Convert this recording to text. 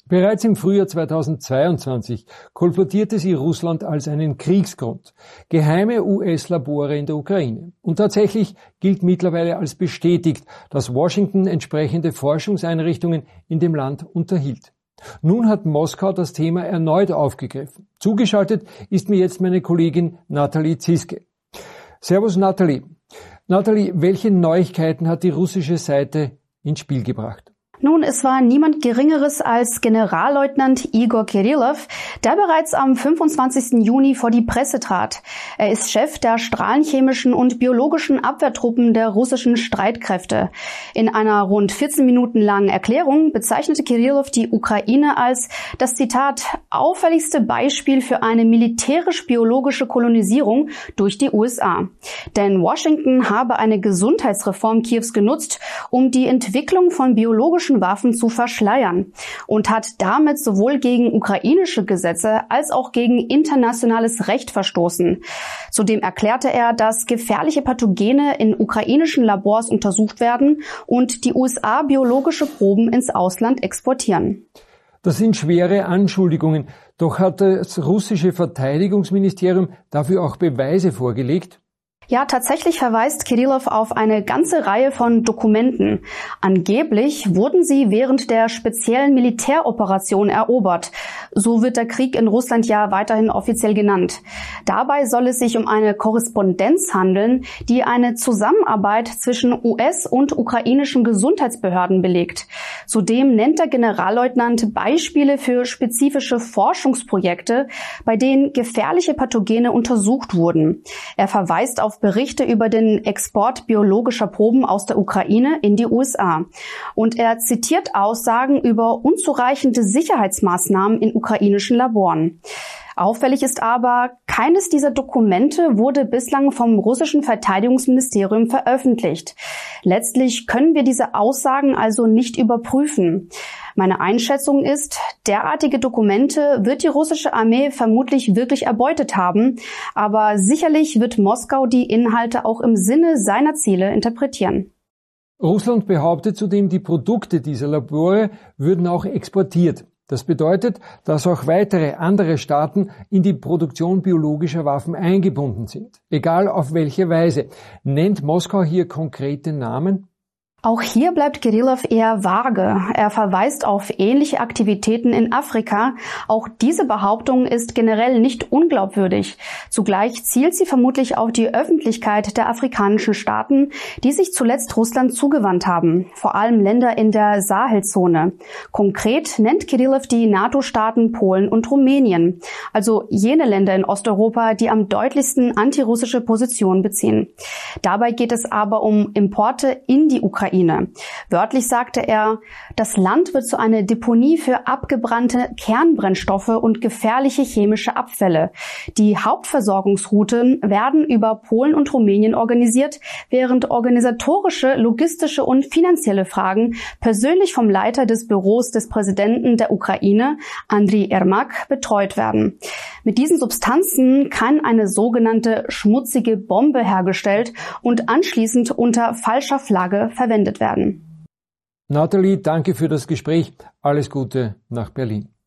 Bereits im Frühjahr 2022 kolportierte sie Russland als einen Kriegsgrund. Geheime US-Labore in der Ukraine. Und tatsächlich gilt mittlerweile als bestätigt, dass Washington entsprechende Forschungseinrichtungen in dem Land unterhielt. Nun hat Moskau das Thema erneut aufgegriffen. Zugeschaltet ist mir jetzt meine Kollegin Nathalie Ziske. Servus Nathalie. Nathalie, welche Neuigkeiten hat die russische Seite ins Spiel gebracht? Nun, es war niemand Geringeres als Generalleutnant Igor Kirillov, der bereits am 25. Juni vor die Presse trat. Er ist Chef der strahlenchemischen und biologischen Abwehrtruppen der russischen Streitkräfte. In einer rund 14 Minuten langen Erklärung bezeichnete Kirillov die Ukraine als das, Zitat, auffälligste Beispiel für eine militärisch-biologische Kolonisierung durch die USA. Denn Washington habe eine Gesundheitsreform Kiews genutzt, um die Entwicklung von biologischen Waffen zu verschleiern und hat damit sowohl gegen ukrainische Gesetze als auch gegen internationales Recht verstoßen. Zudem erklärte er, dass gefährliche Pathogene in ukrainischen Labors untersucht werden und die USA biologische Proben ins Ausland exportieren. Das sind schwere Anschuldigungen, doch hat das russische Verteidigungsministerium dafür auch Beweise vorgelegt? Ja, tatsächlich verweist Kirillov auf eine ganze Reihe von Dokumenten. Angeblich wurden sie während der speziellen Militäroperation erobert. So wird der Krieg in Russland ja weiterhin offiziell genannt. Dabei soll es sich um eine Korrespondenz handeln, die eine Zusammenarbeit zwischen US- und ukrainischen Gesundheitsbehörden belegt. Zudem nennt der Generalleutnant Beispiele für spezifische Forschungsprojekte, bei denen gefährliche Pathogene untersucht wurden. Er verweist auf Berichte über den Export biologischer Proben aus der Ukraine in die USA. Und er zitiert Aussagen über unzureichende Sicherheitsmaßnahmen in ukrainischen Laboren. Auffällig ist aber, keines dieser Dokumente wurde bislang vom russischen Verteidigungsministerium veröffentlicht. Letztlich können wir diese Aussagen also nicht überprüfen. Meine Einschätzung ist, derartige Dokumente wird die russische Armee vermutlich wirklich erbeutet haben, aber sicherlich wird Moskau die Inhalte auch im Sinne seiner Ziele interpretieren. Russland behauptet zudem, die Produkte dieser Labore würden auch exportiert. Das bedeutet, dass auch weitere andere Staaten in die Produktion biologischer Waffen eingebunden sind. Egal auf welche Weise. Nennt Moskau hier konkrete Namen? Auch hier bleibt Kirillov eher vage. Er verweist auf ähnliche Aktivitäten in Afrika. Auch diese Behauptung ist generell nicht unglaubwürdig. Zugleich zielt sie vermutlich auf die Öffentlichkeit der afrikanischen Staaten, die sich zuletzt Russland zugewandt haben, vor allem Länder in der Sahelzone. Konkret nennt Kirillov die NATO-Staaten Polen und Rumänien, also jene Länder in Osteuropa, die am deutlichsten antirussische Positionen beziehen. Dabei geht es aber um Importe in die Ukraine. Wörtlich sagte er, das Land wird zu einer Deponie für abgebrannte Kernbrennstoffe und gefährliche chemische Abfälle. Die Hauptversorgungsrouten werden über Polen und Rumänien organisiert, während organisatorische, logistische und finanzielle Fragen persönlich vom Leiter des Büros des Präsidenten der Ukraine, Andriy Yermak, betreut werden. Mit diesen Substanzen kann eine sogenannte schmutzige Bombe hergestellt und anschließend unter falscher Flagge verwendet werden. Nathalie, danke für das Gespräch. Alles Gute nach Berlin.